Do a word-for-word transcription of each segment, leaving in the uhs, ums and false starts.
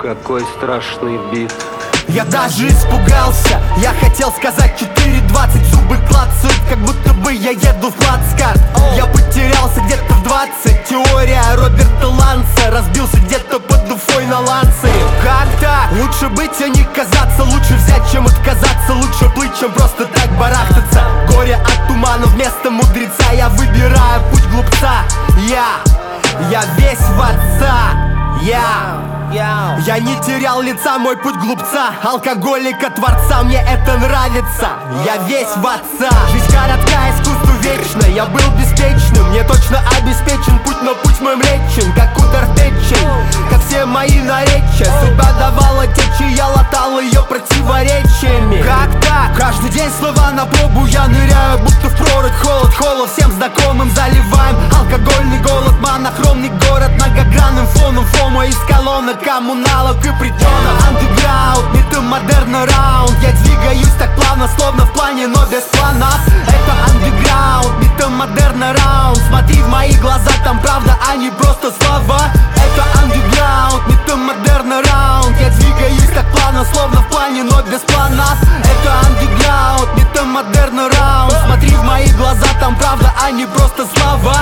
Какой страшный бит. Я даже испугался, я хотел сказать четыре двадцать, зубы клацают, как будто бы я еду в плацкарт. Я потерялся где-то в двадцать, теория Роберта Ланса, разбился где-то под Уфой на Ланце. Как так? Лучше быть, а не казаться, лучше взять, чем отказаться, лучше плыть, чем просто так барахтаться. Горе от тумана вместо мудреца, я выбираю путь глупца. Я, я весь в отца, я Я не терял лица, мой путь глупца, алкоголика, творца, мне это нравится. Я весь в отца. Жизнь коротка, искусство вечно. Я был беспечным, мне точно обеспечен путь, но путь мой млечен, как удар печень, как все мои наречия. Судьба давала течи, я латал ее противоречиями. Как так? Каждый день слова на пробу, я ныряю, будто в прорубь. Холод, холод, всем знакомым заливаем. Алкогольный голод, монохромный город, многогранным фоном фома из колонок, коммуналок и притонов. Андеграунд, метамодерн раунд. Я двигаюсь так плавно, словно в плане, но без планов. Это андеграунд, метамодерн раунд. Смотри в мои глаза, там правда, а не просто слова. Это андеграунд, метамодерн раунд. Я двигаюсь так плавно, словно в плане, но без планов. Это андеграунд, метамодерн раунд. Смотри в мои глаза, там правда, а не просто слова.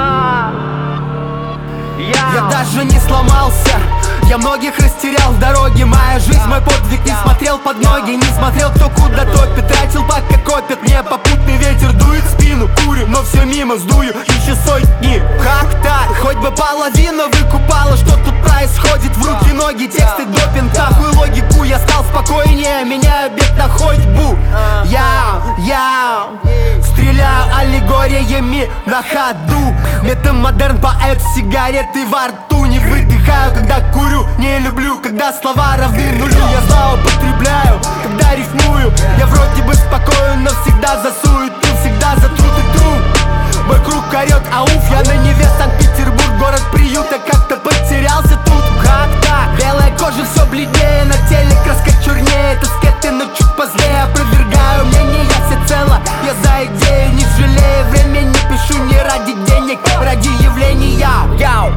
Я даже не сломался, я многих растерял в дороге. Моя жизнь, мой подвиг, не смотрел под ноги, не смотрел, кто куда топит, тратил пока копит. Мне попутный ветер дует в спину, курю, но все мимо, сдую еще сотни. Как так? Хоть бы половина выкупала, что тут происходит. В руки, ноги, тексты, допинг, нахуй логику. Я стал спокойнее, меняю бег на ходьбу. Я, я стреляю аллегориями на ходу. Метамодерн, поэт, сигареты во рту. Не выдыхаю, когда курю, не люблю, когда слова равны нулю. Я злоупотребляю, когда рифмую. Я вроде бы спокоен, но всегда за суету, всегда за труд и труд. Мой круг орет, ауф, я на Неве, Санкт-Петербург, город приюта. Как-то потерялся тут, как так? Белая кожа все бледнее, на теле краска чернее. Это скеты, но чуть позлее, опровергаю мнение, я всецело. Я за идею, не жалею времени, пишу не ради денег, ради явления. Яу.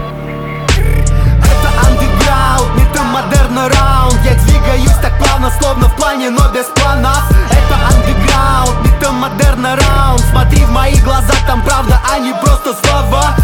Это андеграунд, метамодерн раунд. Я двигаюсь так плавно, словно в плане, но без планов. Это андеграунд, метамодерн раунд. Смотри в мои глаза, там правда, а не просто слова.